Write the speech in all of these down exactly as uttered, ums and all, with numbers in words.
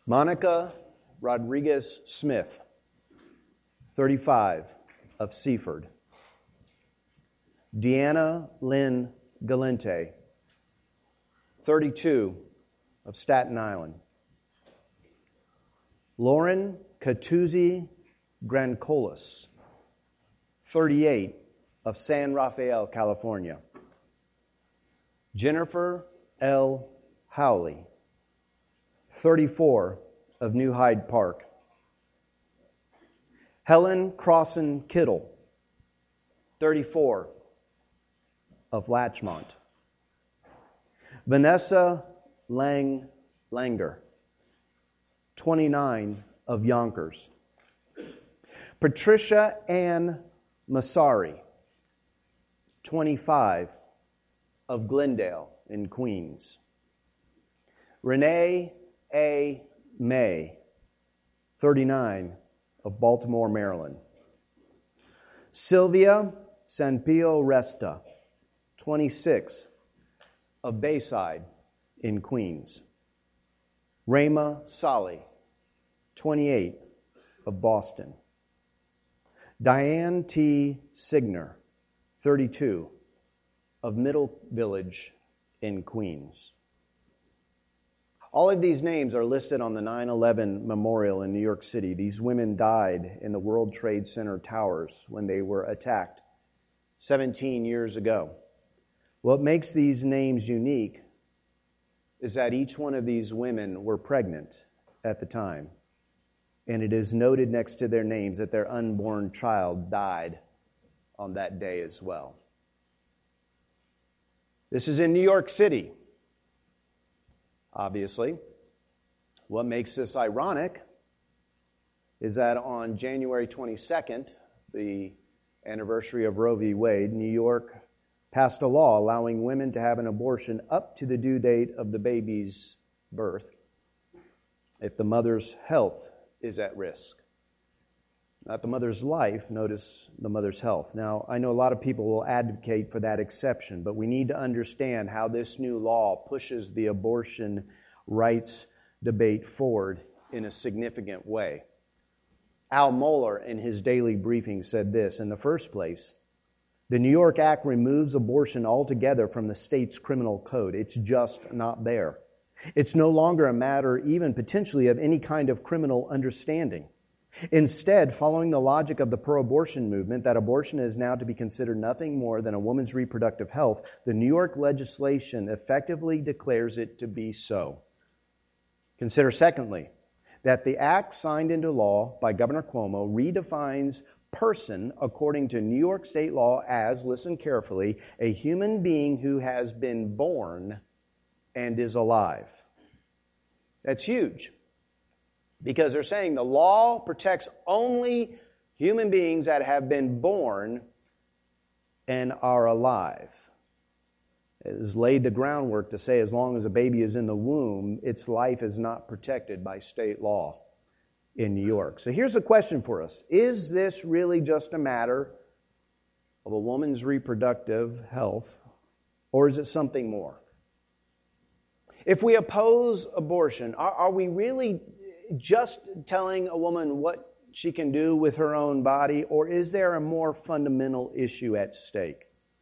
Monica Rodriguez Smith, thirty-five, of Seaford. Deanna Lynn Galente, thirty-two, of Staten Island. Lauren Catuzzi Grancolis, thirty-eight, of San Rafael, California. Jennifer L. Howley, thirty-four, of New Hyde Park. Helen Crossan Kittle, thirty-four, of Latchmont. Vanessa Lang Langer, twenty-nine, of Yonkers. Patricia Ann Massari, twenty-five, of Glendale in Queens. Renee A. May, thirty-nine, of Baltimore, Maryland. Sylvia Sanpio Resta, twenty-six, of Bayside in Queens. Rayma Solly, twenty-eight, of Boston. Diane T. Signer, thirty-two, of Middle Village in Queens. All of these names are listed on the nine eleven memorial in New York City. These women died in the World Trade Center towers when they were attacked seventeen years ago. What makes these names unique is that each one of these women were pregnant at the time. And it is noted next to their names that their unborn child died on that day as well. This is in New York City. Obviously, what makes this ironic is that on January twenty-second, the anniversary of Roe v. Wade, New York passed a law allowing women to have an abortion up to the due date of the baby's birth if the mother's health is at risk. Not the mother's life, notice the mother's health. Now, I know a lot of people will advocate for that exception, but we need to understand how this new law pushes the abortion rights debate forward in a significant way. Al Mohler, in his daily briefing, said this: in the first place, the New York Act removes abortion altogether from the state's criminal code. It's just not there. It's no longer a matter even potentially of any kind of criminal understanding. Instead, following the logic of the pro-abortion movement, that abortion is now to be considered nothing more than a woman's reproductive health, the New York legislation effectively declares it to be so. Consider, secondly, that the act signed into law by Governor Cuomo redefines person according to New York state law as, listen carefully, a human being who has been born and is alive. That's huge. Because they're saying the law protects only human beings that have been born and are alive. It has laid the groundwork to say as long as a baby is in the womb, its life is not protected by state law in New York. So here's a question for us. Is this really just a matter of a woman's reproductive health, or is it something more? If we oppose abortion, are, are we really just telling a woman what she can do with her own body, or is there a more fundamental issue at stake?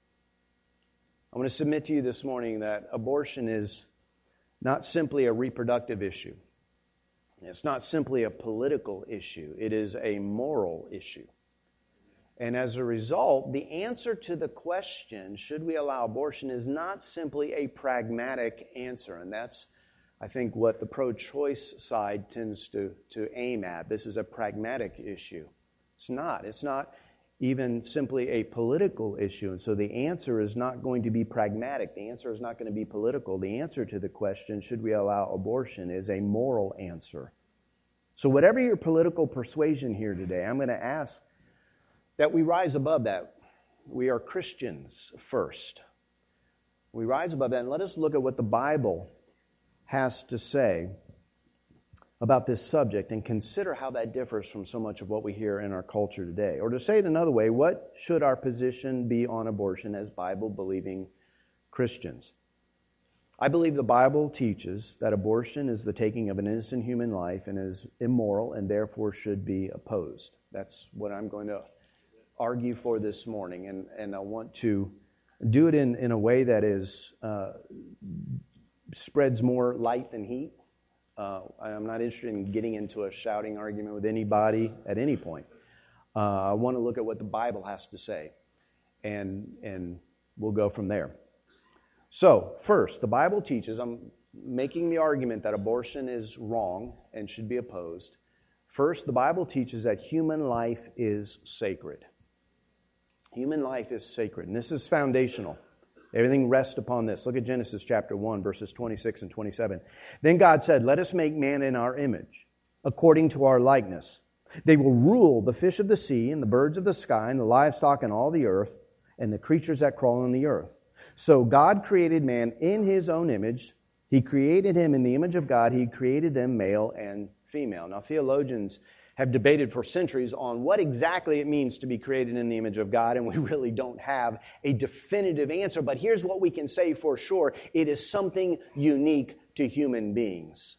I want to submit to you this morning that abortion is not simply a reproductive issue. It's not simply a political issue. It is a moral issue. And as a result, the answer to the question, should we allow abortion, is not simply a pragmatic answer. And that's, I think, what the pro-choice side tends to, to aim at. This is a pragmatic issue. It's not. It's not even simply a political issue. And so the answer is not going to be pragmatic. The answer is not going to be political. The answer to the question, should we allow abortion, is a moral answer. So whatever your political persuasion here today, I'm going to ask that we rise above that. We are Christians first. We rise above that, and let us look at what the Bible has to say about this subject and consider how that differs from so much of what we hear in our culture today. Or to say it another way, what should our position be on abortion as Bible-believing Christians? I believe the Bible teaches that abortion is the taking of an innocent human life and is immoral and therefore should be opposed. That's what I'm going to argue for this morning, and, and I want to do it in, in a way that is uh, spreads more light than heat. Uh, I'm not interested in getting into a shouting argument with anybody at any point. Uh, I want to look at what the Bible has to say, and and we'll go from there. So, first, the Bible teaches, I'm making the argument that abortion is wrong and should be opposed. First, the Bible teaches that human life is sacred. Human life is sacred, and this is foundational. Everything rests upon this. Look at Genesis chapter one, verses twenty-six and twenty-seven. Then God said, "Let us make man in our image, according to our likeness. They will rule the fish of the sea and the birds of the sky and the livestock and all the earth and the creatures that crawl on the earth." So God created man in His own image. He created him in the image of God. He created them male and female. Now, theologians have debated for centuries on what exactly it means to be created in the image of God, and we really don't have a definitive answer. But here's what we can say for sure. It is something unique to human beings.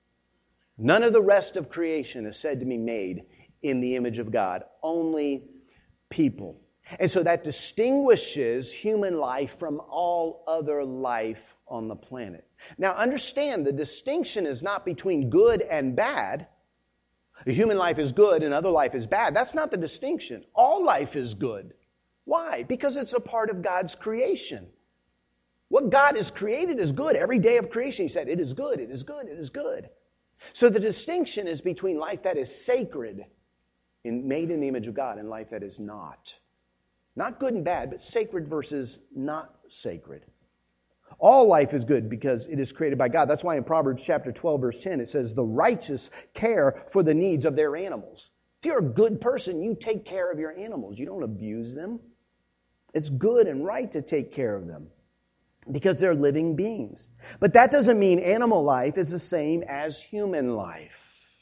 None of the rest of creation is said to be made in the image of God. Only people. And so that distinguishes human life from all other life on the planet. Now understand, the distinction is not between good and bad. Human life is good and other life is bad. That's not the distinction. All life is good. Why? Because it's a part of God's creation. What God has created is good. Every day of creation, He said, it is good, it is good, it is good. So the distinction is between life that is sacred, and made in the image of God, and life that is not. Not good and bad, but sacred versus not sacred. All life is good because it is created by God. That's why in Proverbs chapter twelve, verse ten, it says, "The righteous care for the needs of their animals." If you're a good person, you take care of your animals. You don't abuse them. It's good and right to take care of them because they're living beings. But that doesn't mean animal life is the same as human life.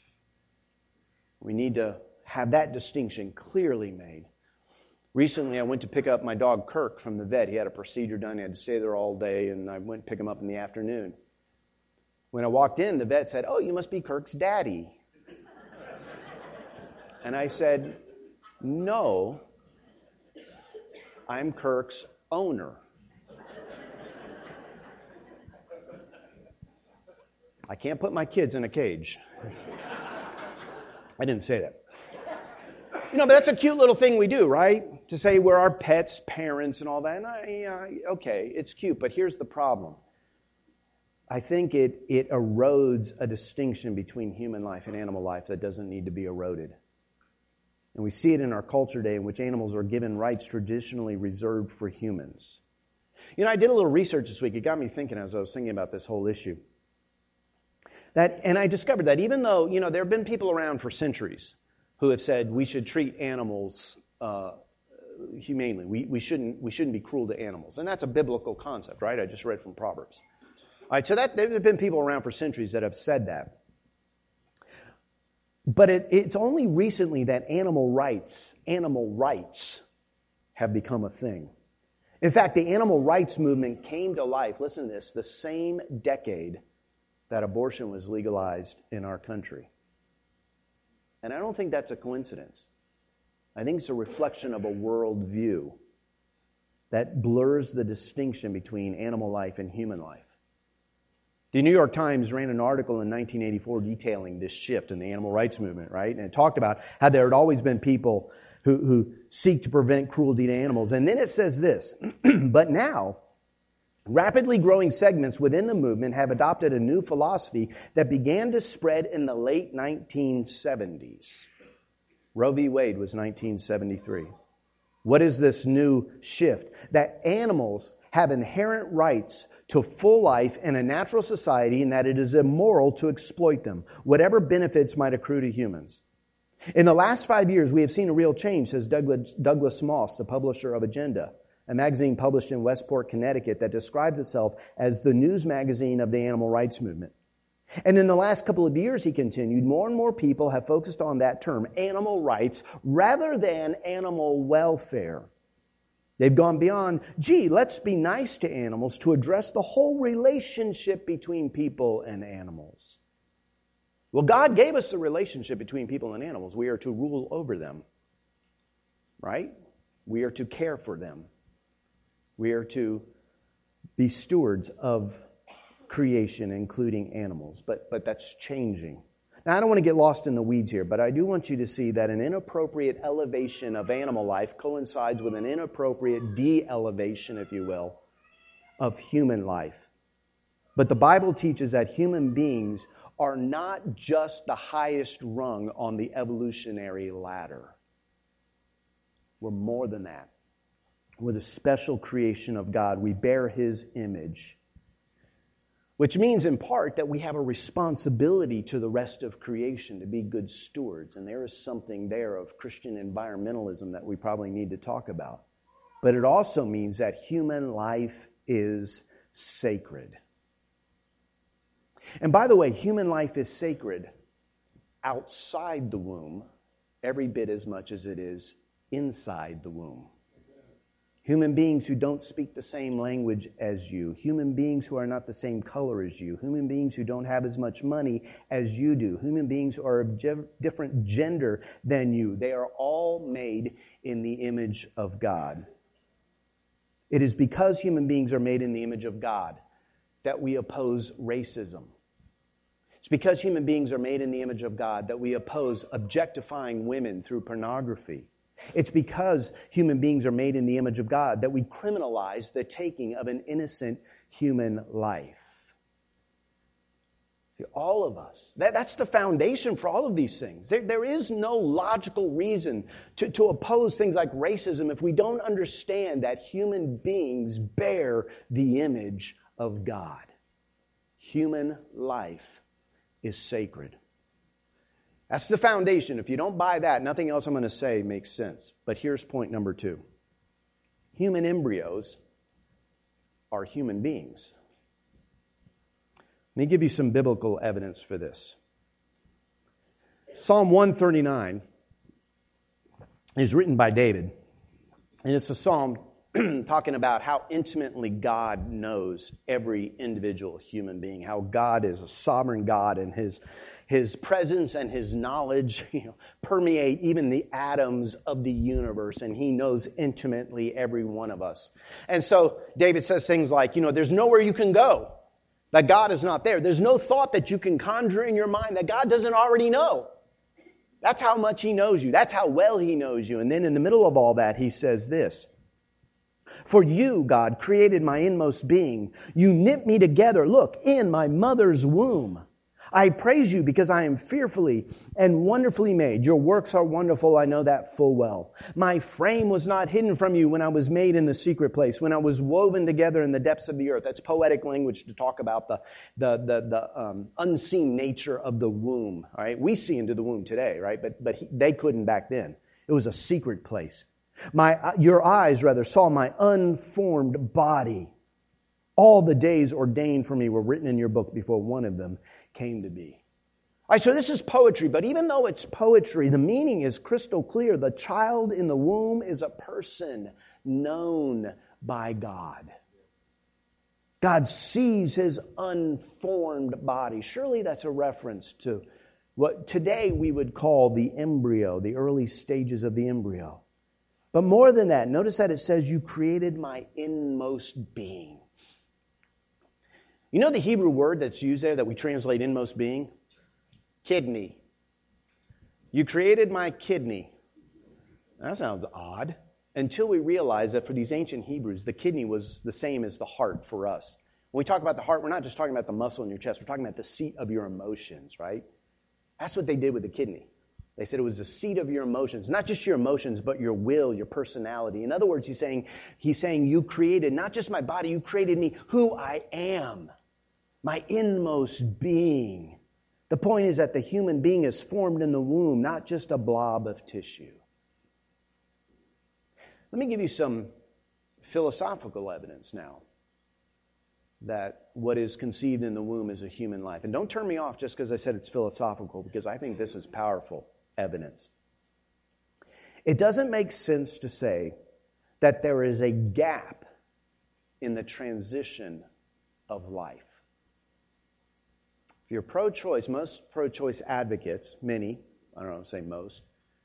We need to have that distinction clearly made. Recently, I went to pick up my dog Kirk from the vet. He had a procedure done. He had to stay there all day, and I went to pick him up in the afternoon. When I walked in, the vet said, "Oh, you must be Kirk's daddy." And I said, "No, I'm Kirk's owner." I can't put my kids in a cage. I didn't say that. You know, but that's a cute little thing we do, right? To say we're our pets, parents, and all that. And I, I, okay, it's cute, but here's the problem. I think it, it erodes a distinction between human life and animal life that doesn't need to be eroded. And we see it in our culture today in which animals are given rights traditionally reserved for humans. You know, I did a little research this week. It got me thinking as I was thinking about this whole issue. That, and I discovered that even though, you know, there have been people around for centuries who have said we should treat animals uh, humanely. We, we shouldn't we shouldn't be cruel to animals. And that's a biblical concept, right? I just read from Proverbs. All right, so that there have been people around for centuries that have said that. But it, it's only recently that animal rights, animal rights have become a thing. In fact, the animal rights movement came to life, listen to this, the same decade that abortion was legalized in our country. And I don't think that's a coincidence. I think it's a reflection of a worldview that blurs the distinction between animal life and human life. The New York Times ran an article in nineteen eighty-four detailing this shift in the animal rights movement, right? And it talked about how there had always been people who, who seek to prevent cruelty to animals. And then it says this, but now, rapidly growing segments within the movement have adopted a new philosophy that began to spread in the late nineteen seventies. Roe v. Wade was nineteen seventy-three. What is this new shift? That animals have inherent rights to full life in a natural society and that it is immoral to exploit them, whatever benefits might accrue to humans. In the last five years, we have seen a real change, says Douglas, Douglas Moss, the publisher of Agenda, a magazine published in Westport, Connecticut that describes itself as the news magazine of the animal rights movement. And in the last couple of years, he continued, more and more people have focused on that term, animal rights, rather than animal welfare. They've gone beyond, gee, let's be nice to animals, to address the whole relationship between people and animals. Well, God gave us the relationship between people and animals. We are to rule over them, right? We are to care for them. We are to be stewards of creation, including animals. But, but that's changing. Now, I don't want to get lost in the weeds here, but I do want you to see that an inappropriate elevation of animal life coincides with an inappropriate de-elevation, if you will, of human life. But the Bible teaches that human beings are not just the highest rung on the evolutionary ladder. We're more than that. We're the special creation of God. We bear His image. Which means in part that we have a responsibility to the rest of creation to be good stewards. And there is something there of Christian environmentalism that we probably need to talk about. But it also means that human life is sacred. And by the way, human life is sacred outside the womb every bit as much as it is inside the womb. Human beings who don't speak the same language as you. Human beings who are not the same color as you. Human beings who don't have as much money as you do. Human beings who are of ge- different gender than you. They are all made in the image of God. It is because human beings are made in the image of God that we oppose racism. It's because human beings are made in the image of God that we oppose objectifying women through pornography. It's because human beings are made in the image of God that we criminalize the taking of an innocent human life. See, all of us, that, that's the foundation for all of these things. There, there is no logical reason to, to oppose things like racism if we don't understand that human beings bear the image of God. Human life is sacred. That's the foundation. If you don't buy that, nothing else I'm going to say makes sense. But here's point number two. Human embryos are human beings. Let me give you some biblical evidence for this. Psalm one thirty-nine is written by David. And it's a psalm talking about how intimately God knows every individual human being. How God is a sovereign God and His His presence and His knowledge, you know, permeate even the atoms of the universe, and He knows intimately every one of us. And so David says things like, you know, there's nowhere you can go that God is not there. There's no thought that you can conjure in your mind that God doesn't already know. That's how much He knows you. That's how well He knows you. And then in the middle of all that, He says this. For you, God, created my inmost being. You knit me together, look, in my mother's womb. I praise you because I am fearfully and wonderfully made. Your works are wonderful, I know that full well. My frame was not hidden from you when I was made in the secret place, when I was woven together in the depths of the earth. That's poetic language to talk about the the the, the um, unseen nature of the womb. All right, we see into the womb today, right? But but he, they couldn't back then. It was a secret place. My uh, your eyes rather saw my unformed body. All the days ordained for me were written in your book before one of them came to be. All right, so this is poetry, but even though it's poetry, the meaning is crystal clear. The child in the womb is a person known by God. God sees His unformed body. Surely that's a reference to what today we would call the embryo, the early stages of the embryo. But more than that, notice that it says, you created my inmost being. You know the Hebrew word that's used there that we translate inmost being? Kidney. You created my kidney. That sounds odd. Until we realize that for these ancient Hebrews, the kidney was the same as the heart for us. When we talk about the heart, we're not just talking about the muscle in your chest. We're talking about the seat of your emotions, right? That's what they did with the kidney. They said it was the seat of your emotions. Not just your emotions, but your will, your personality. In other words, he's saying, he's saying you created not just my body, you created me, who I am. My inmost being. The point is that the human being is formed in the womb, not just a blob of tissue. Let me give you some philosophical evidence now that what is conceived in the womb is a human life. And don't turn me off just because I said it's philosophical, because I think this is powerful evidence. It doesn't make sense to say that there is a gap in the transition of life. If you're pro-choice, most pro-choice advocates, many, I don't know, say most,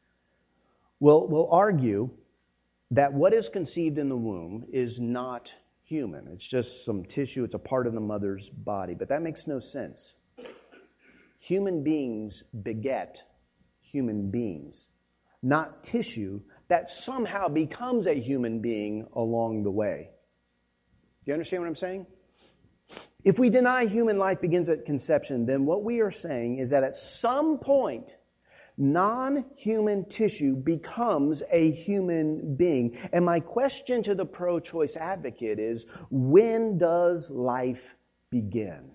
will, will argue that what is conceived in the womb is not human. It's just some tissue. It's a part of the mother's body. But that makes no sense. Human beings beget human beings, not tissue that somehow becomes a human being along the way. Do you understand what I'm saying? If we deny human life begins at conception, then what we are saying is that at some point, non-human tissue becomes a human being. And my question to the pro-choice advocate is, when does life begin?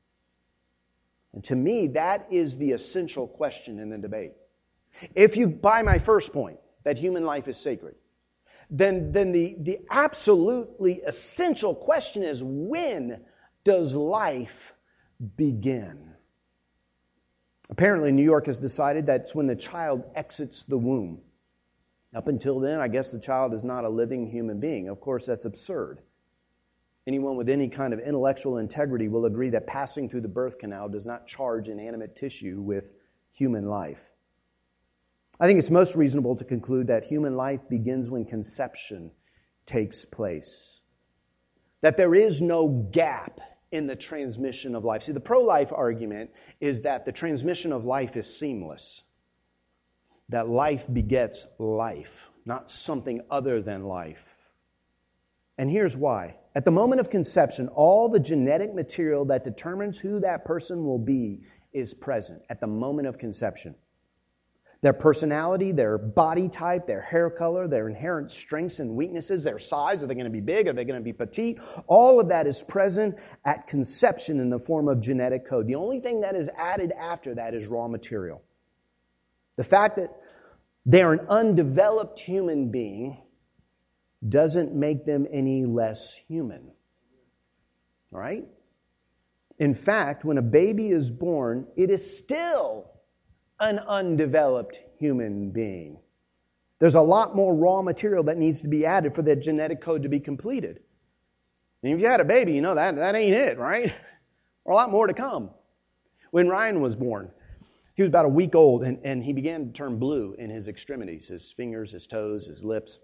And to me, that is the essential question in the debate. If you buy my first point, that human life is sacred, then, then the, the absolutely essential question is, when does life begin? Apparently, New York has decided that's when the child exits the womb. Up until then, I guess the child is not a living human being. Of course, that's absurd. Anyone with any kind of intellectual integrity will agree that passing through the birth canal does not charge inanimate tissue with human life. I think it's most reasonable to conclude that human life begins when conception takes place. That there is no gap in the transmission of life. See, the pro-life argument is that the transmission of life is seamless. That life begets life, not something other than life. And here's why. At the moment of conception, all the genetic material that determines who that person will be is present at the moment of conception. Their personality, their body type, their hair color, their inherent strengths and weaknesses, their size, are they going to be big, are they going to be petite? All of that is present at conception in the form of genetic code. The only thing that is added after that is raw material. The fact that they're an undeveloped human being doesn't make them any less human. All right? In fact, when a baby is born, it is still an undeveloped human being. There's a lot more raw material that needs to be added for that genetic code to be completed. And if you had a baby, you know that that ain't it, right? Or a lot more to come. When Ryan was born, he was about a week old, and, and he began to turn blue in his extremities, his fingers, his toes, his lips.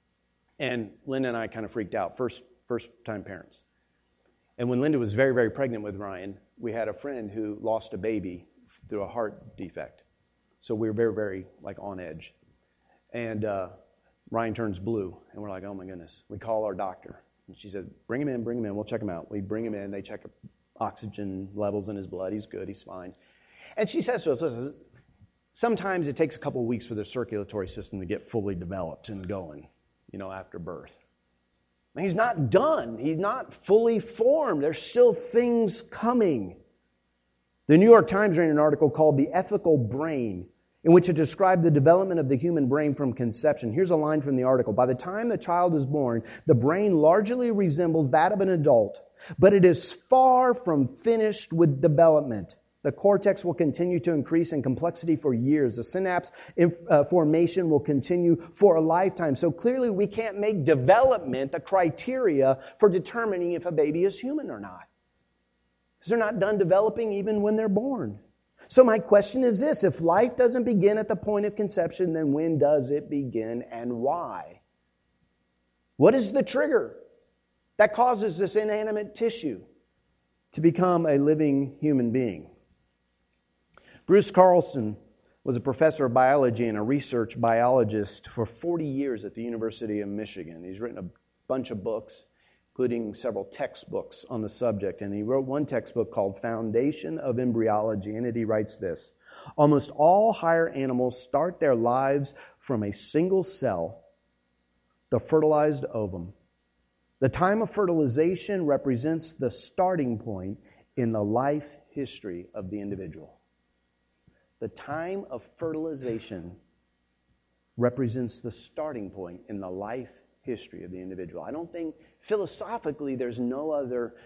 And Linda and I kind of freaked out, first first time parents. And when Linda was very, very pregnant with Ryan, we had a friend who lost a baby through a heart defect. So we were very, very, like, on edge. And uh, Ryan turns blue, and we're like, oh, my goodness. We call our doctor. And she said, bring him in, bring him in. We'll check him out. We bring him in. They check oxygen levels in his blood. He's good. He's fine. And she says to us, listen, sometimes it takes a couple of weeks for the circulatory system to get fully developed and going, you know, after birth. And he's not done. He's not fully formed. There's still things coming. The New York Times ran an article called The Ethical Brain, in which it described the development of the human brain from conception. Here's a line from the article. By the time the child is born, the brain largely resembles that of an adult, but it is far from finished with development. The cortex will continue to increase in complexity for years. The synapse uh, formation will continue for a lifetime. So clearly we can't make development the criteria for determining if a baby is human or not. Because they're not done developing even when they're born. So my question is this: if life doesn't begin at the point of conception, then when does it begin and why? What is the trigger that causes this inanimate tissue to become a living human being? Bruce Carlson was a professor of biology and a research biologist for forty years at the University of Michigan. He's written a bunch of books, including several textbooks on the subject. And he wrote one textbook called Foundation of Embryology. In it he writes this: almost all higher animals start their lives from a single cell, the fertilized ovum. The time of fertilization represents the starting point in the life history of the individual. The time of fertilization represents the starting point in the life history of the individual. I don't think, philosophically, there's no other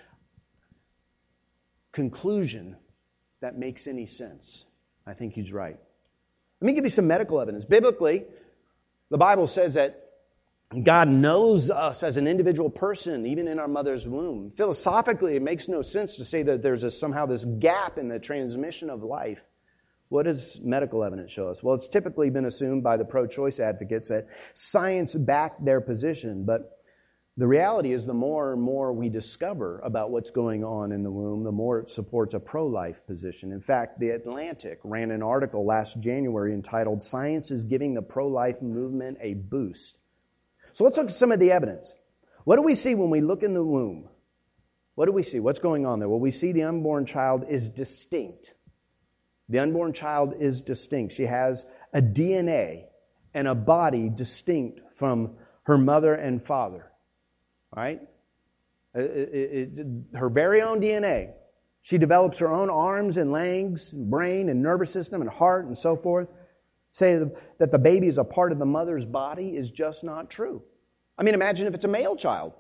conclusion that makes any sense. I think he's right. Let me give you some medical evidence. Biblically, the Bible says that God knows us as an individual person, even in our mother's womb. Philosophically, it makes no sense to say that there's a, somehow this gap in the transmission of life. What does medical evidence show us? Well, it's typically been assumed by the pro-choice advocates that science backed their position, but the reality is the more and more we discover about what's going on in the womb, the more it supports a pro-life position. In fact, The Atlantic ran an article last January entitled, "Science is Giving the Pro-Life Movement a Boost." So let's look at some of the evidence. What do we see when we look in the womb? What do we see? What's going on there? Well, we see the unborn child is distinct. The unborn child is distinct. She has a D N A and a body distinct from her mother and father. Right? It, it, it, her very own D N A. She develops her own arms and legs, and brain and nervous system and heart and so forth. Say that the baby is a part of the mother's body is just not true. I mean, imagine if it's a male child.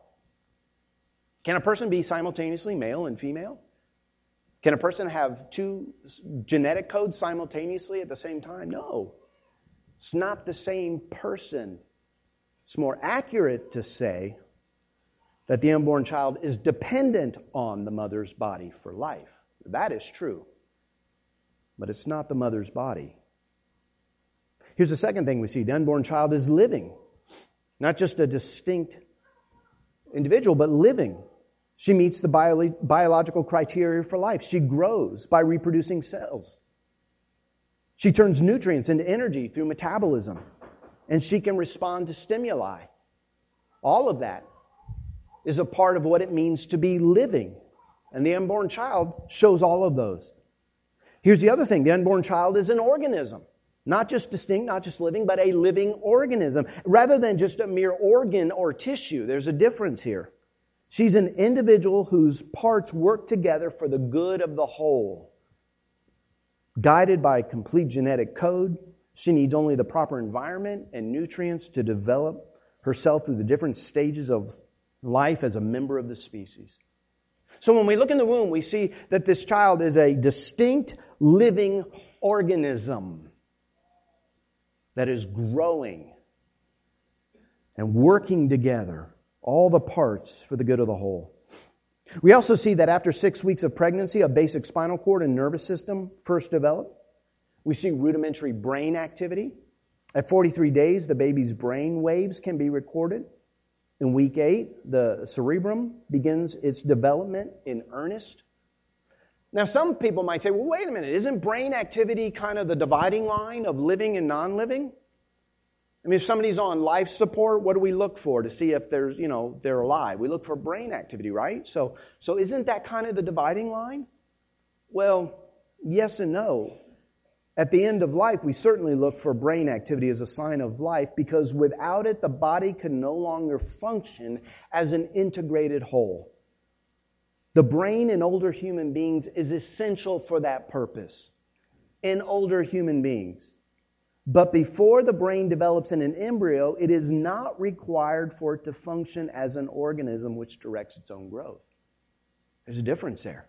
Can a person be simultaneously male and female? Can a person have two genetic codes simultaneously at the same time? No. It's not the same person. It's more accurate to say that the unborn child is dependent on the mother's body for life. That is true. But it's not the mother's body. Here's the second thing we see. The unborn child is living. Not just a distinct individual, but living. She meets the bio- biological criteria for life. She grows by reproducing cells. She turns nutrients into energy through metabolism. And she can respond to stimuli. All of that is a part of what it means to be living. And the unborn child shows all of those. Here's the other thing. The unborn child is an organism. Not just distinct, not just living, but a living organism. Rather than just a mere organ or tissue. There's a difference here. She's an individual whose parts work together for the good of the whole. Guided by complete genetic code, she needs only the proper environment and nutrients to develop herself through the different stages of life as a member of the species. So when we look in the womb, we see that this child is a distinct living organism that is growing and working together, all the parts for the good of the whole. We also see that after six weeks of pregnancy, a basic spinal cord and nervous system first develop. We see rudimentary brain activity. At forty-three days, the baby's brain waves can be recorded. In week eight, the cerebrum begins its development in earnest. Now, some people might say, well, wait a minute, isn't brain activity kind of the dividing line of living and non-living? I mean, if somebody's on life support, what do we look for to see if there's, you know, they're alive? We look for brain activity, right? So, so isn't that kind of the dividing line? Well, yes and no. At the end of life, we certainly look for brain activity as a sign of life because without it, the body can no longer function as an integrated whole. The brain in older human beings is essential for that purpose in older human beings. But before the brain develops in an embryo, it is not required for it to function as an organism which directs its own growth. There's a difference there.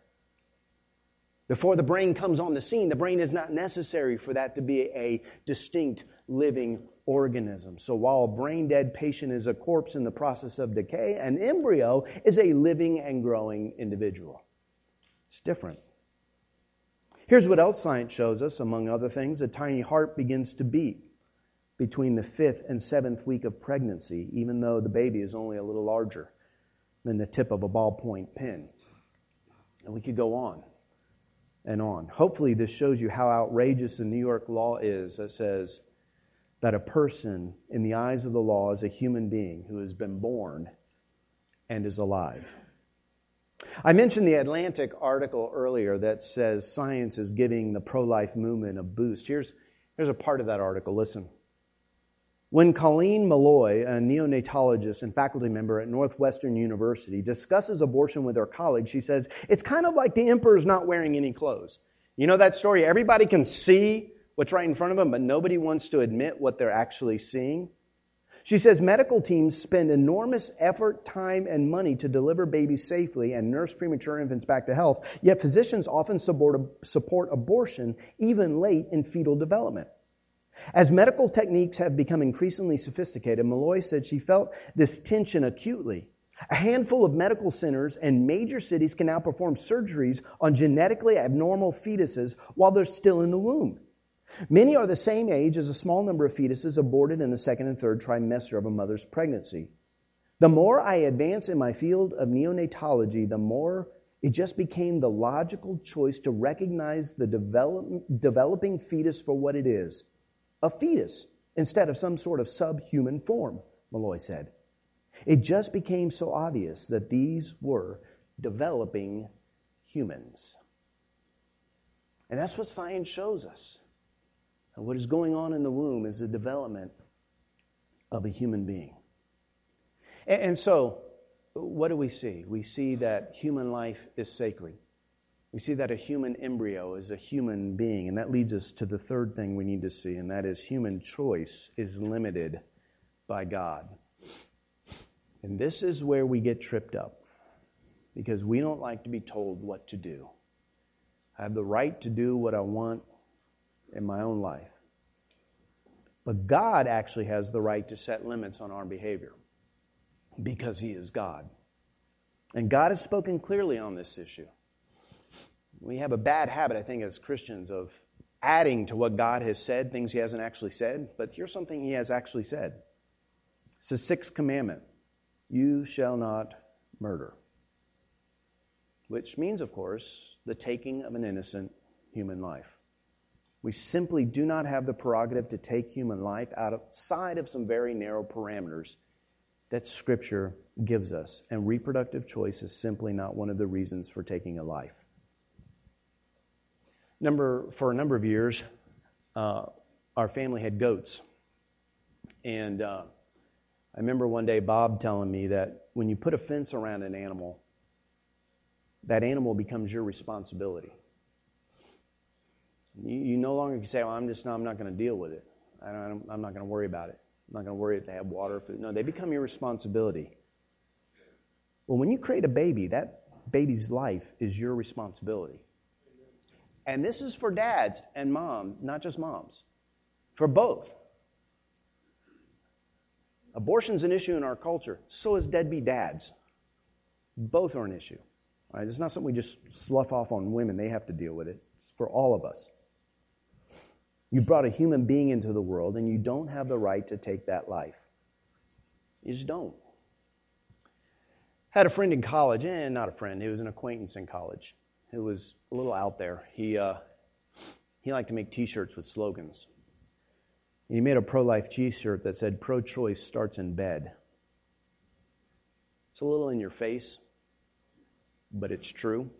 Before the brain comes on the scene, the brain is not necessary for that to be a distinct living organism. So while a brain-dead patient is a corpse in the process of decay, an embryo is a living and growing individual. It's different. Here's what else science shows us, among other things. A tiny heart begins to beat between the fifth and seventh week of pregnancy, even though the baby is only a little larger than the tip of a ballpoint pen. And we could go on and on. Hopefully this shows you how outrageous the New York law is that says that a person in the eyes of the law is a human being who has been born and is alive. I mentioned the Atlantic article earlier that says science is giving the pro-life movement a boost. Here's, here's a part of that article. Listen. When Colleen Malloy, a neonatologist and faculty member at Northwestern University, discusses abortion with her colleagues, she says, it's kind of like the emperor's not wearing any clothes. You know that story? Everybody can see what's right in front of them, but nobody wants to admit what they're actually seeing. She says medical teams spend enormous effort, time, and money to deliver babies safely and nurse premature infants back to health, yet physicians often support, support abortion even late in fetal development. As medical techniques have become increasingly sophisticated, Malloy said she felt this tension acutely. A handful of medical centers and major cities can now perform surgeries on genetically abnormal fetuses while they're still in the womb. Many are the same age as a small number of fetuses aborted in the second and third trimester of a mother's pregnancy. The more I advance in my field of neonatology, the more it just became the logical choice to recognize the develop, developing fetus for what it is, a fetus, instead of some sort of subhuman form, Malloy said. It just became so obvious that these were developing humans. And that's what science shows us. And what is going on in the womb is the development of a human being. And, and so, what do we see? We see that human life is sacred. We see that a human embryo is a human being, and that leads us to the third thing we need to see, and that is human choice is limited by God. And this is where we get tripped up, because we don't like to be told what to do. I have the right to do what I want in my own life. But God actually has the right to set limits on our behavior, because He is God. And God has spoken clearly on this issue. We have a bad habit, I think, as Christians of adding to what God has said, things He hasn't actually said. But here's something He has actually said. It's the sixth commandment. You shall not murder. Which means, of course, the taking of an innocent human life. We simply do not have the prerogative to take human life outside of some very narrow parameters that Scripture gives us. And reproductive choice is simply not one of the reasons for taking a life. Number for a number of years, uh, our family had goats. And uh, I remember one day Bob telling me that when you put a fence around an animal, that animal becomes your responsibility. You, you no longer can say, well, I'm just not, I'm not going to deal with it. I don't, I'm not going to worry about it. I'm not going to worry if they have water, food. No, they become your responsibility. Well, when you create a baby, that baby's life is your responsibility. And this is for dads and moms, not just moms. For both. Abortion's an issue in our culture. So is deadbeat dads. Both are an issue. All right? It's not something we just slough off on women. They have to deal with it. It's for all of us. You brought a human being into the world, and you don't have the right to take that life. You just don't. Had a friend in college, eh, not a friend, he was an acquaintance in college. Who was a little out there. He uh, he liked to make T-shirts with slogans. He made a pro-life T-shirt that said, "Pro-choice starts in bed." It's a little in your face, but it's true.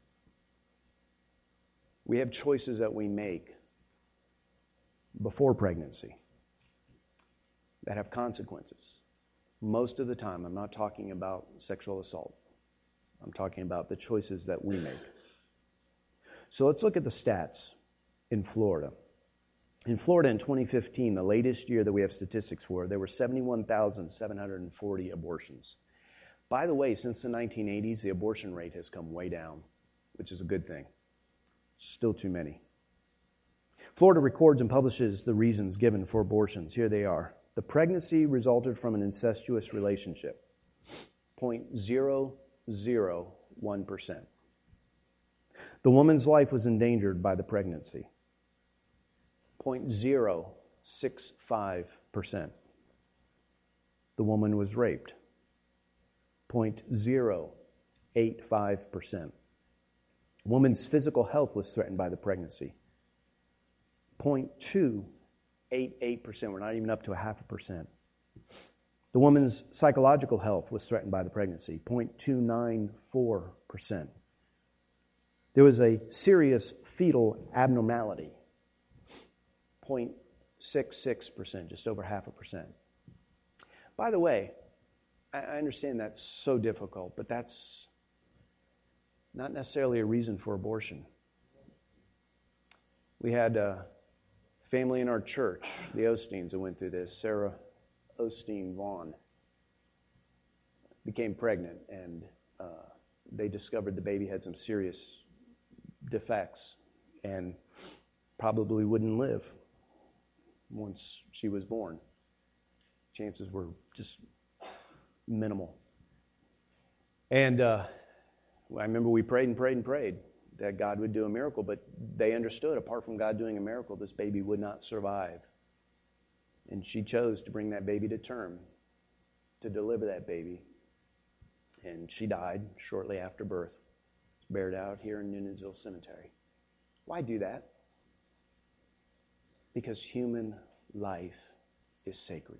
We have choices that we make before pregnancy that have consequences. Most of the time, I'm not talking about sexual assault. I'm talking about the choices that we make. So let's look at the stats in Florida. In Florida in twenty fifteen, the latest year that we have statistics for, there were seventy-one thousand seven hundred forty abortions. By the way, since the nineteen eighties, the abortion rate has come way down, which is a good thing. Still too many. Florida records and publishes the reasons given for abortions. Here they are. The pregnancy resulted from an incestuous relationship. zero point zero zero one percent. The woman's life was endangered by the pregnancy. zero point zero six five percent. The woman was raped. zero point zero eight five percent. Woman's physical health was threatened by the pregnancy. zero point two eight eight percent. We're not even up to a half a percent. The woman's psychological health was threatened by the pregnancy. zero point two nine four percent. There was a serious fetal abnormality. zero point six six percent, just over half a percent. By the way, I understand that's so difficult, but that's not necessarily a reason for abortion. We had a family in our church, the Osteens, that went through this. Sarah Osteen Vaughn became pregnant, and uh, they discovered the baby had some serious defects and probably wouldn't live. once she was born. Chances were just minimal. And uh, I remember we prayed and prayed and prayed that God would do a miracle, but they understood apart from God doing a miracle, this baby would not survive. And she chose to bring that baby to term, to deliver that baby. And she died shortly after birth, buried out here in Newnansville Cemetery. Why do that? Because human life is sacred.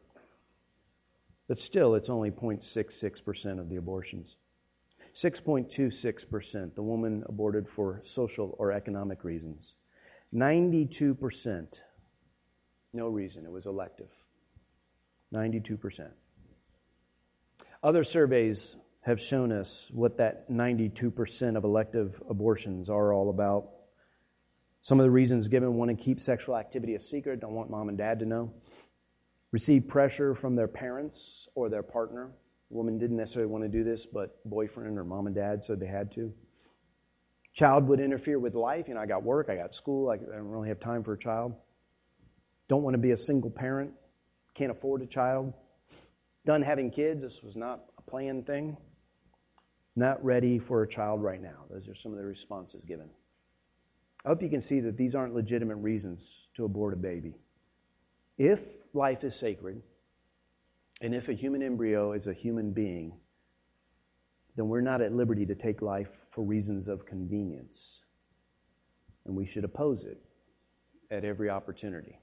But still, it's only zero point six six percent of the abortions. six point two six percent, the woman aborted for social or economic reasons. ninety-two percent, no reason, it was elective. ninety-two percent. Other surveys have shown us what that ninety-two percent of elective abortions are all about. Some of the reasons given: want to keep sexual activity a secret, don't want mom and dad to know. Receive pressure from their parents or their partner. The woman didn't necessarily want to do this, but boyfriend or mom and dad said they had to. Child would interfere with life. You know, I got work, I got school, I don't really have time for a child. Don't want to be a single parent. Can't afford a child. Done having kids. This was not a planned thing. Not ready for a child right now. Those are some of the responses given. I hope you can see that these aren't legitimate reasons to abort a baby. If life is sacred, and if a human embryo is a human being, then we're not at liberty to take life for reasons of convenience. And we should oppose it at every opportunity.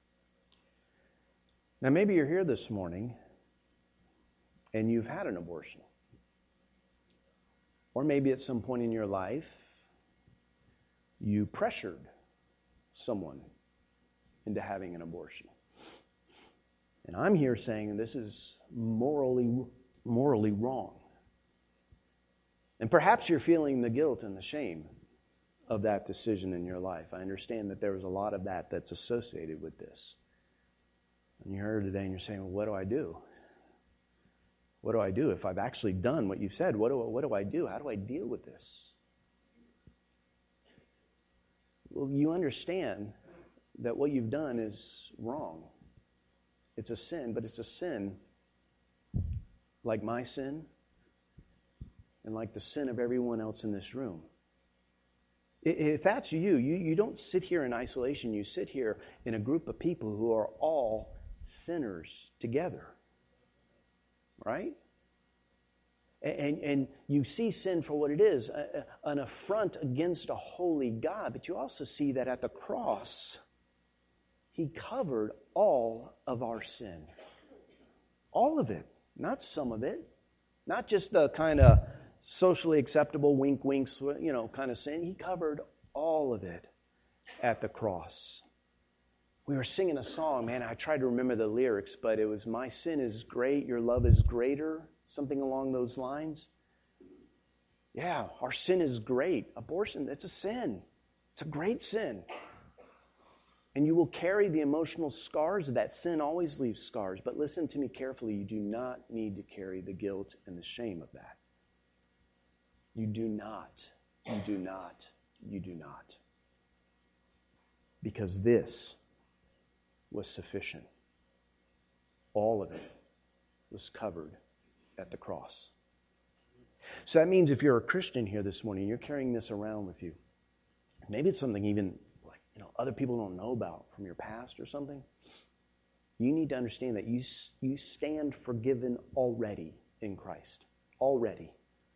Now, maybe you're here this morning and you've had an abortion. Or maybe at some point in your life, you pressured someone into having an abortion. And I'm here saying this is morally, morally wrong. And perhaps you're feeling the guilt and the shame of that decision in your life. I understand that there was a lot of that that's associated with this. And you're here today and you're saying, well, what do I do? What do I do if I've actually done what you said? What do, what do I do? How do I deal with this? Well, you understand that what you've done is wrong. It's a sin, but it's a sin like my sin and like the sin of everyone else in this room. If that's you, you, you don't sit here in isolation. You sit here in a group of people who are all sinners together. Right? And, and you see sin for what it is, a, an affront against a holy God. But you also see that at the cross, He covered all of our sin. All of it. Not some of it. Not just the kind of socially acceptable wink, winks, you know, kind of sin. He covered all of it at the cross. We were singing a song, man, I tried to remember the lyrics, but it was, my sin is great, your love is greater, something along those lines. Yeah, our sin is great. Abortion, it's a sin. It's a great sin. And you will carry the emotional scars of that. Sin always leaves scars. But listen to me carefully, you do not need to carry the guilt and the shame of that. You do not. You do not. You do not. Because this was sufficient. All of it was covered at the cross. So that means if you're a Christian here this morning, you're carrying this around with you. Maybe it's something even like, you know, other people don't know about from your past or something. You need to understand that you you stand forgiven already in Christ. Already.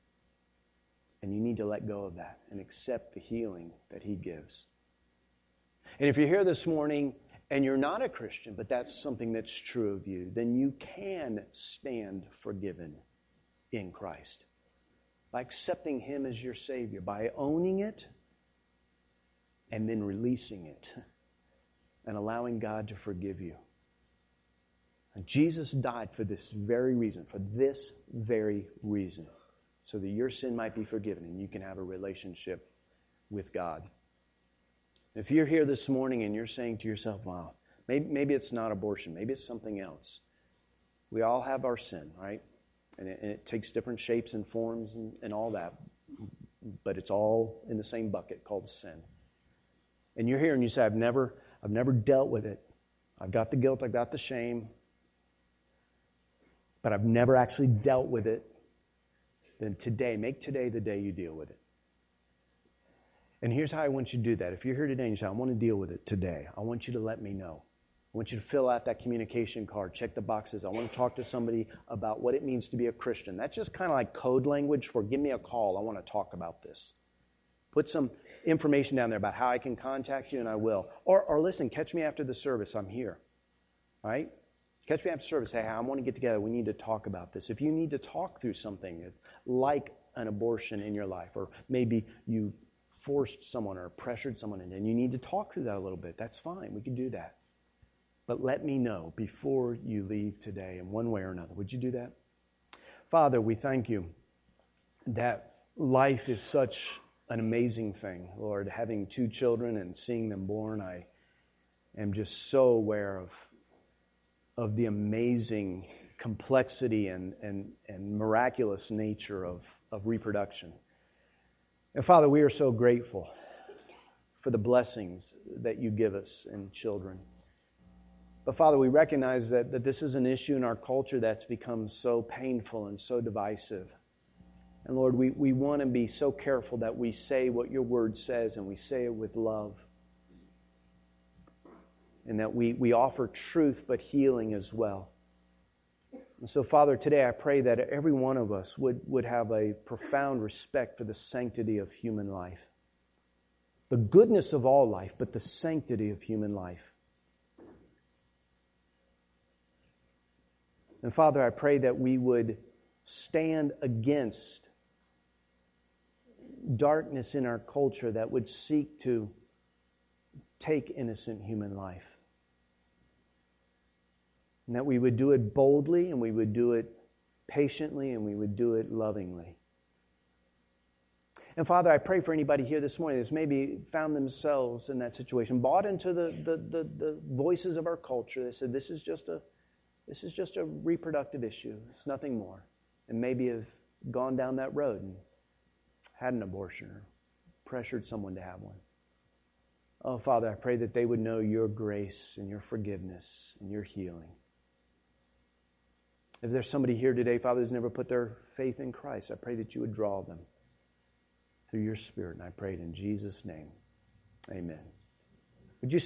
And you need to let go of that and accept the healing that He gives. And if you're here this morning and you're not a Christian, but that's something that's true of you, then you can stand forgiven in Christ. By accepting Him as your Savior, by owning it and then releasing it and allowing God to forgive you. And Jesus died for this very reason, for this very reason, so that your sin might be forgiven and you can have a relationship with God. If you're here this morning and you're saying to yourself, wow, maybe, maybe it's not abortion, maybe it's something else. We all have our sin, right? And it, and it takes different shapes and forms and, and all that. But it's all in the same bucket called sin. And you're here and you say, I've never, I've never dealt with it. I've got the guilt, I've got the shame, but I've never actually dealt with it, then today, make today the day you deal with it. And here's how I want you to do that. If you're here today and you say, I want to deal with it today, I want you to let me know. I want you to fill out that communication card, check the boxes. I want to talk to somebody about what it means to be a Christian. That's just kind of like code language for give me a call. I want to talk about this. Put some information down there about how I can contact you, and I will. Or, or listen, catch me after the service. I'm here. All right? Catch me after service. Say, hey, I want to get together. We need to talk about this. If you need to talk through something like an abortion in your life, or maybe you forced someone or pressured someone in, and you need to talk through that a little bit, that's fine. We can do that. But let me know before you leave today in one way or another. Would you do that? Father, we thank you that life is such an amazing thing. Lord, having two children and seeing them born, I am just so aware of, of the amazing complexity and, and, and miraculous nature of, of reproduction. And Father, we are so grateful for the blessings that you give us in children. But Father, we recognize that, that this is an issue in our culture that's become so painful and so divisive. And Lord, we, we want to be so careful that we say what your word says, and we say it with love. And that we, we offer truth but healing as well. And so, Father, today I pray that every one of us would, would have a profound respect for the sanctity of human life. The goodness of all life, but the sanctity of human life. And Father, I pray that we would stand against darkness in our culture that would seek to take innocent human life. And that we would do it boldly, and we would do it patiently, and we would do it lovingly. And Father, I pray for anybody here this morning that's maybe found themselves in that situation, bought into the, the, the, the voices of our culture. They said, this is just a this is just a reproductive issue. It's nothing more. And maybe have gone down that road and had an abortion or pressured someone to have one. Oh, Father, I pray that they would know your grace and your forgiveness and your healing. If there's somebody here today, Father, who's never put their faith in Christ, I pray that you would draw them through your Spirit. And I pray it in Jesus' name. Amen.